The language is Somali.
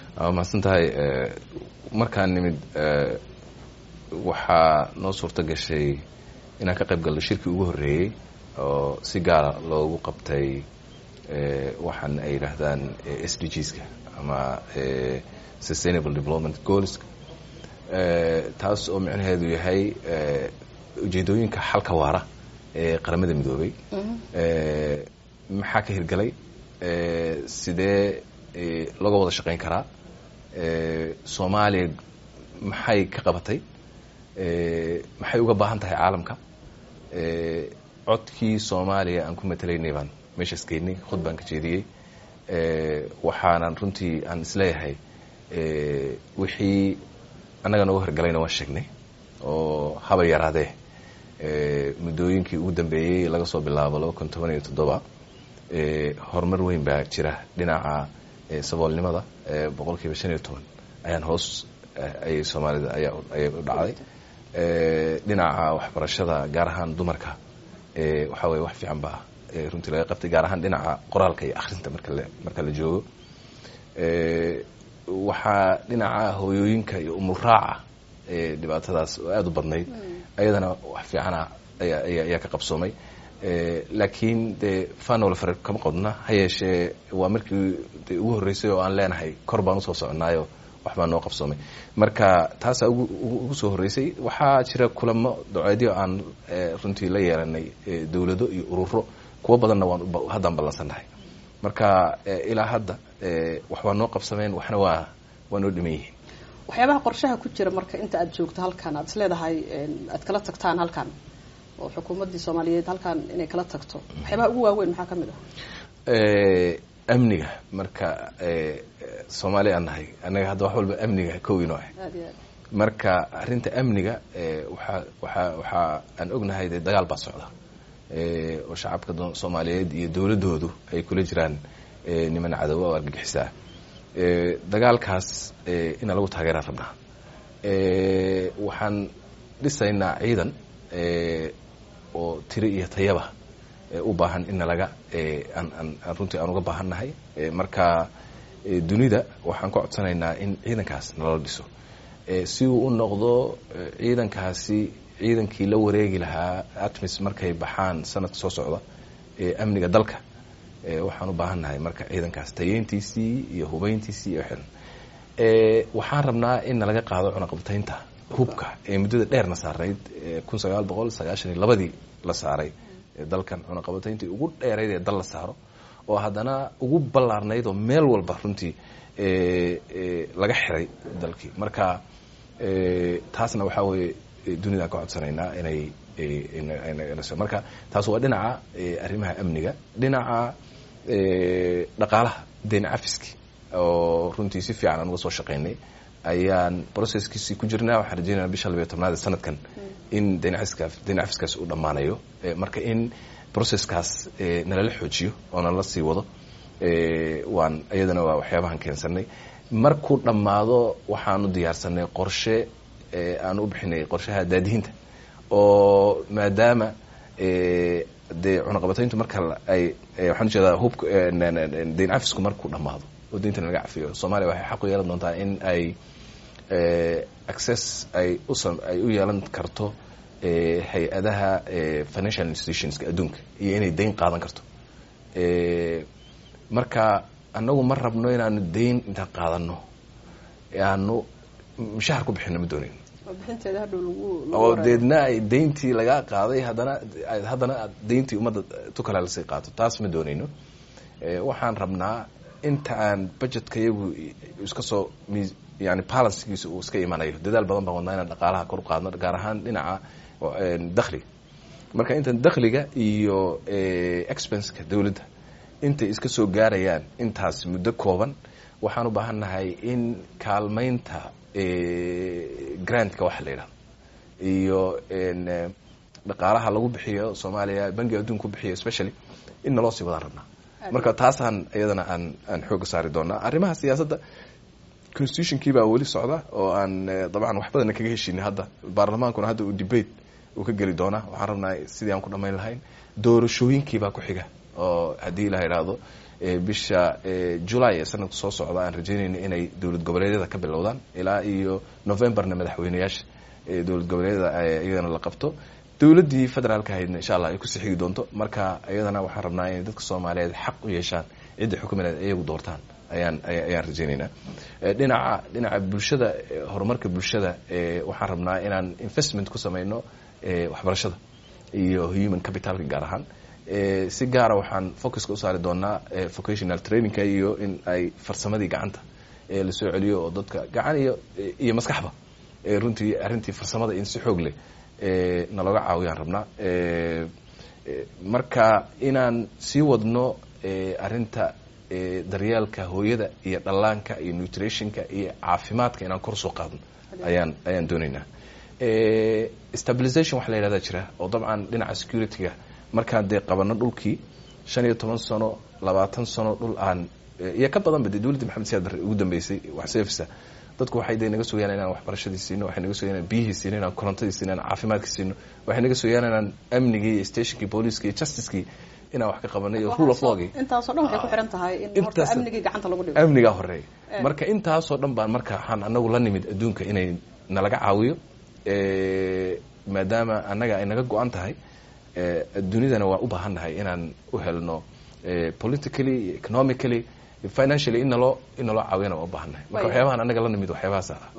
ما سنتهاي markaan nimid waxaa noo suurto gashay inaan ka qayb galno shirkii ugu horeeyay oo si gaara loogu qabtay waxaan ay yiraahdaan SDGs-ka ama Sustainable Development Goals taas oo macnaheedu yahay ujeedooyinka xalka waara ee qaramada midoobay maxaa ka hirgalay sidee laga wada shaqeyn karaa Soomaaliya maxay ka qabatay maxay uga baahan tahay caalamka codkii Soomaaliya aan ku matalaynay baan meeshaas keenay khudbaan ka jeediyay waxaanan runtii aan isleeyahay wixii annaga nooga hirgalayna waan sheegnay oo haba yaraadee muddooyinkii ugu dambeeyay laga soo bilaabo 2017 horumar weyn baa jira dhinaca saboolnimada 15% ayaan hoos ay Soomaalida ay u dhacday dhinaca waxbarashada gaar ahaan dumarka waxa way wax fiican baa runtii laga qabtay gaar ahaan dhinaca qoraalka iyo akhrinta marka la joogo waxa dhinaca hooyooyinka iyo umuraaca dhibaatadaas oo aad u badnayd ayadana wax fiican ayaa ka qabsoomay laakiin de fanol farq kama qodna hayeeshee waa markii ugu horeysay oo aan leenahay kor baan u soo soconaayo waxbaa noo qabsoomay marka taas ugu soo horeysay waxaa jira kulamo duceedyo aan runtii la yeelanay dawlado iyo ururo kuwa badanna waan haddaan ballansanahay marka ilaa hadda waxbaa noo qabsameen waxna waa noo dhiman yihiin waxyaabaha qorshaha ku jira marka inta aad joogto halkan aad isleedahay aad kala tagtaan halkan oo xukuumadda Soomaaliyeed halkan inay kala tagto waxyaabaha ugu waaweyn maxaa kamid amniga marka Soomaaliya anahay anaga hadda wax walba amniga koowino ah marka arinta amniga waxa aan ognahay dagaal baa socda oo shacabka Soomaaliyeed iyo dawladoodu ay kula jiraan niman cadow oo argagixisa dagaalkaas in lagu taageero rabnaa waxaan dhisaynaa ciidan oo tiri iyo tayaba u baahan in laga runtii aan uga baahannahay marka dunida waxaan ku codsanaynaa in ciidankaas nala dhiso si uu u noqdo ciidankaasi ciidankii la wareegi lahaa ATMIS markay baxaan sanadka soo socda amniga dalka waxaan u baahannahay marka ciidankaas tayeentiisii iyo hubayntiisii iyo waxaan rabnaa in laga qaado cunaqabtaynta hubka muddada dheerna saarayd 1992 la saaray dalkan cunaqabatayntii ugu dheerayd ee dal la saaro oo haddana ugu ballaarnayd oo meel walba runtii laga xiray dalkii marka taasna waxaa weeye dunida ka codsanaynaa inay marka taas waa dhinaca arrimaha amniga dhinaca dhaqaalaha deyn cafiski oo runtii si fiican aan uga soo shaqaynay ayaan processkiisii ku jirnaa waxaan rajaynaynaa bisha 12 sanadkan in deyn cafiskaas uu dhammaanayo marka in processkaas nalala xoojiyo oo nala sii wado waan iyadana waa waxyaabahan keensanay markuu dhammaado waxaanu diyaarsanay qorshe aan u bixinay qorshaha daadihinta oo maadaama de cunaqabatayntu marka ay waxaan jeedaa hubka deyn cafisku markuu dhammaado oo deynta laga cafiyo Soomaaliya waxay xaq u yeelan doontaa in ay access ay u yeelan karto hay-adaha financial institutions adduunka iyo inay deyn qaadan karto marka annagu ma rabno inaanu deyn inta qaadano aanu mushahar ku bixino ma doonayno bixinteeda hadhow oo deedna ay deyntii laga qaaday haddana deyntii ummadda tukala la sii qaato taas ma doonayno waxaan rabnaa inta aan budgetka iyagu iska soo yani balancekiisa uu iska imanayo dadaal badan baan wadnaa inaan dhaqaalaha kor u qaadno gaar ahaan dhinaca dakhliga marka intan dakhliga iyo expense-ka dawladda intay iska soo gaarayaan intaas muddo kooban waxaan u baahannahay in kaalmaynta grantka waxa la yidhahdo iyo dhaqaalaha lagu bixiyo Soomaaliya bangiga adduunka ku bixiyo especially in naloo sii wadaan rabnaa marka taasaan iyadana aan xoog saari doonaa arrimaha siyaasadda constitutionkii baa weli socda oo aan dabcan wax badan kaga heshiinay hadda baarlamaankuna hadda uu debate uu ka geli doonaa waxaan rabnaa sidii aan ku dhamayn lahayn doorashooyinkii baa ku xiga oo haddii la yiraahdo bisha July ee sanadka soo socda aan rajeynayno inay dowlad goboleedyada ka bilowdaan ilaa iyo Novemberna madaxweynayaasha dowlad goboleedyada iyadana la qabto dowladii federaalka ahaydna insha Allah ay ku sixigi doonto marka iyadana waxaan rabnaa in dadka Soomaaliyeed xaq u yeeshaan cid xukuumadeed iyagu doortaan ayaan rajeynaynaa dhinaca bulshada horumarka bulshada waxaan rabnaa inaan investment ku sameeyno waxbarashada iyo human capitalka gaar ahaan si gaara waxaan focuska u saari doonaa vocational trainingka iyo in ay farsamadii gacanta la soo celiyo oo dadka gacan iyo maskaxba runtii arrintii farsamada in si xoog leh nalaga caawiyaan rabnaa marka inaan sii wadno arrinta daryeelka hooyada iyo dhallaanka iyo nutritionka iyo caafimaadka inaan kor soo qaadno ayaan doonaynaa stabilization waxa la yidhahdaa jira oo dabcan dhinaca securityga markaan dee qabano dhulkii 15 sano 20 sano dhul aan iyo ka badan badii dawladda Maxamed Siyaad Barre ugu dambeysay wax seefisa dadku waxay naga sooyaan inaan waxbarashadii siino waxay naga sooyaan biyihii siino inaan korontadii siino inaan caafimaadkii siino waxay naga sooyaan inaan amnigii iyo stationkii booliiskii iyo justicekii inaan wax ka qabanay iyo rule of law-gii intaasoo dhan waxay ku xiran tahay in horta amnigii gacanta lagu dhigo amniga horeey marka intaasoo dhan baan marka waxaan anagu la nimid adduunka inay nalaga caawiyo maadaama annaga ay naga go-an tahay dunidana waa u baahannahay inaan u helno politically economically financially in naloo caawiyana waa u baahannahay marka waxyaabahan annaga la nimid waxyaabahaas ah